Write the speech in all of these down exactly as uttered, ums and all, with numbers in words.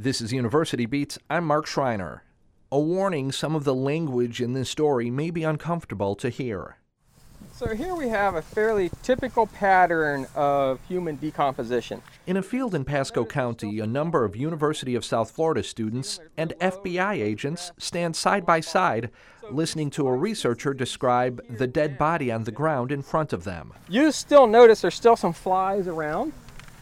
This is University Beats. I'm Mark Schreiner. A warning, some of the language in this story may be uncomfortable to hear. So here we have a fairly typical pattern of human decomposition. In a field in Pasco County, a number of University of South Florida students and F B I agents stand side by side, listening to a researcher describe the dead body on the ground in front of them. You still notice there's still some flies around.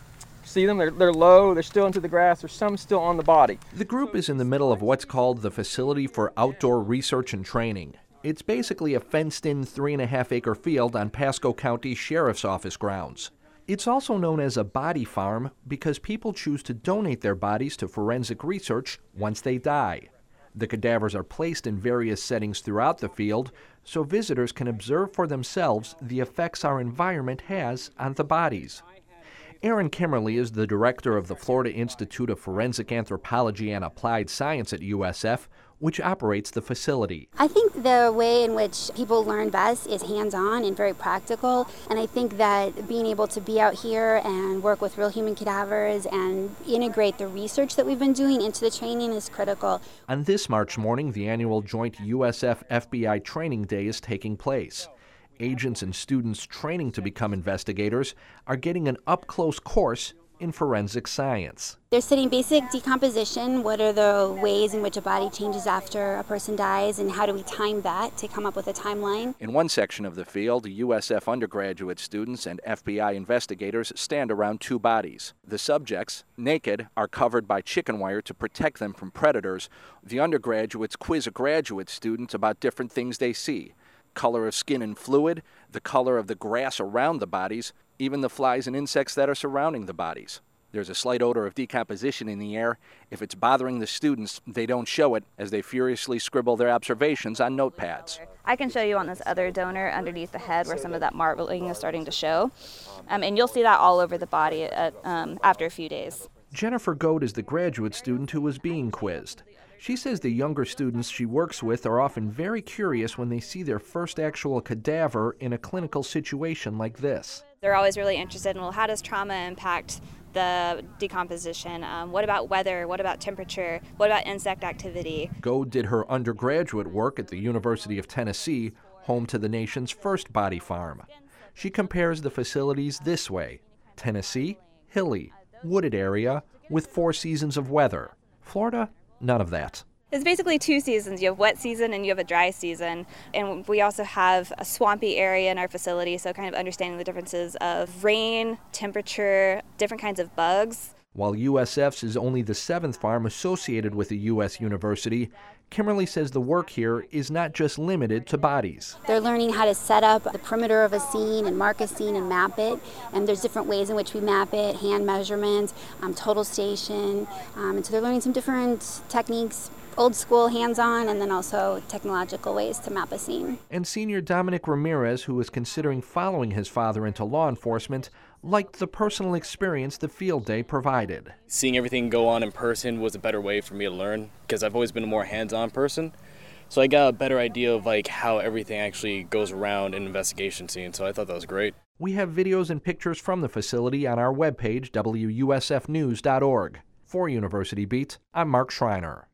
See them? They're, they're low, they're still into the grass, there's some still on the body. The group is in the middle of what's called the Facility for Outdoor Research and Training. It's basically a fenced-in three and a half acre field on Pasco County Sheriff's Office grounds. It's also known as a body farm because people choose to donate their bodies to forensic research once they die. The cadavers are placed in various settings throughout the field so visitors can observe for themselves the effects our environment has on the bodies. Aaron Kimmerly is the director of the Florida Institute of Forensic Anthropology and Applied Science at U S F, which operates the facility. I think the way in which people learn best is hands-on and very practical, and I think that being able to be out here and work with real human cadavers and integrate the research that we've been doing into the training is critical. On this March morning, the annual joint U S F F B I Training Day is taking place. Agents and students training to become investigators are getting an up-close course in forensic science. They're studying basic decomposition. What are the ways in which a body changes after a person dies, and how do we time that to come up with a timeline? In one section of the field, U S F undergraduate students and F B I investigators stand around two bodies. The subjects, naked, are covered by chicken wire to protect them from predators. The undergraduates quiz a graduate student about different things they see: color of skin and fluid, the color of the grass around the bodies, even the flies and insects that are surrounding the bodies. There's a slight odor of decomposition in the air. If it's bothering the students, they don't show it as they furiously scribble their observations on notepads. I can show you on this other donor underneath the head where some of that marbling is starting to show. Um, and you'll see that all over the body at, um, after a few days. Jennifer Goad is the graduate student who was being quizzed. She says the younger students she works with are often very curious when they see their first actual cadaver in a clinical situation like this. They're always really interested in, well, how does trauma impact the decomposition? Um, what about weather? What about temperature? What about insect activity? Goad did her undergraduate work at the University of Tennessee, home to the nation's first body farm. She compares the facilities this way: Tennessee, hilly, wooded area with four seasons of weather. Florida, none of that. It's basically two seasons. You have wet season and you have a dry season. And we also have a swampy area in our facility, so kind of understanding the differences of rain, temperature, different kinds of bugs. While U S F's is only the seventh farm associated with a U S university, Kimmerly says the work here is not just limited to bodies. They're learning how to set up the perimeter of a scene and mark a scene and map it. And there's different ways in which we map it: hand measurements, um, total station. Um, and so they're learning some different techniques, old school hands-on, and then also technological ways to map a scene. And senior Dominic Ramirez, who is considering following his father into law enforcement, liked the personal experience the field day provided. Seeing everything go on in person was a better way for me to learn, because I've always been a more hands-on person. So I got a better idea of like how everything actually goes around an investigation scene, so I thought that was great. We have videos and pictures from the facility on our webpage, W U S F news dot org. For University Beat, I'm Mark Schreiner.